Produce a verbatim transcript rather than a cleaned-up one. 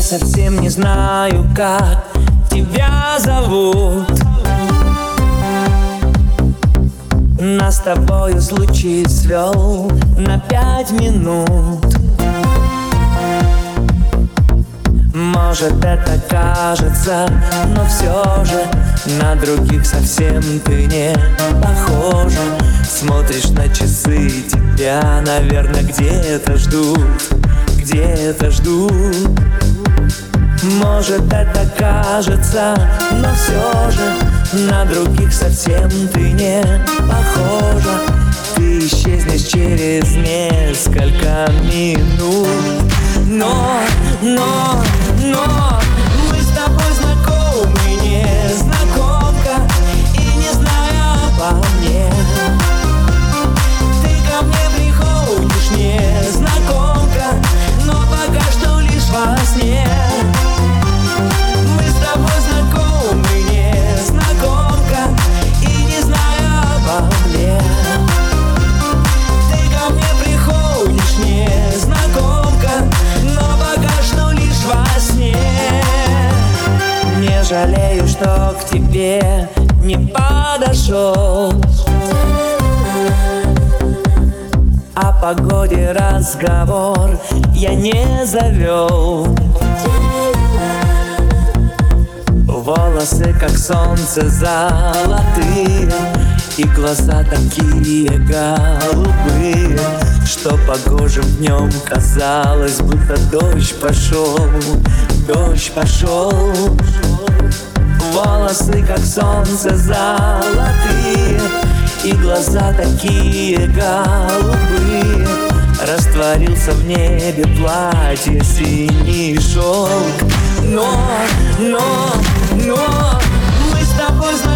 совсем не знаю, как тебя зовут. Нас с тобою случай свел на пять минут. Может, это кажется, но все же на других совсем ты не похожа. Смотришь на часы, тебя, наверное, где-то ждут, где-то ждут. Может, это кажется, но все же на других совсем ты не похожа. Ты исчезнешь через несколько минут. Но, но, но мы с тобой знакомы, незнакомка, и не зная обо мне, ты ко мне приходишь, незнакомка, но пока что лишь во сне. Мы с тобой знакомы, незнакомка, и не зная обо мне, ты ко мне приходишь, незнакомка, но пока что лишь во сне. Не жалею, что к тебе не подошел, о погоде разговор я не завел. Волосы, как солнце, золотые, и глаза такие голубые, что погожим днем казалось, будто дождь пошел, дождь пошел. Волосы, как солнце, золотые, и глаза такие голубые, растворился в небе платье синий шелк. Но, но, но мы с тобой знаем,